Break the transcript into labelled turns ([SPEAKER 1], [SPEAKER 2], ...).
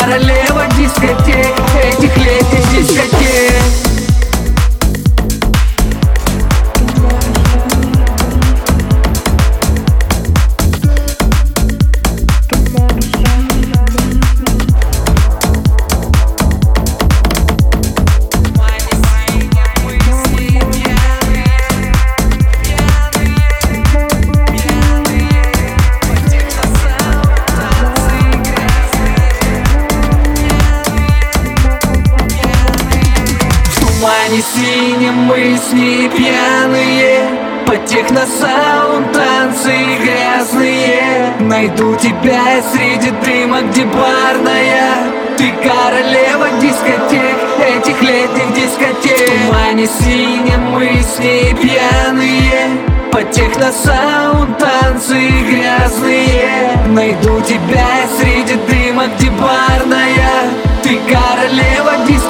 [SPEAKER 1] королева дискотек, этих летних дискотек. В тумане синем мы с ней пьяные, под техносаунд танцы грязные. Найду тебя среди дыма, где барная. Ты королева дискотек, этих летних дискотек. В тумане синем мы с ней пьяные, под техносаунд танцы грязные. Найду тебя среди дыма, где барная. Ты королева дискотек.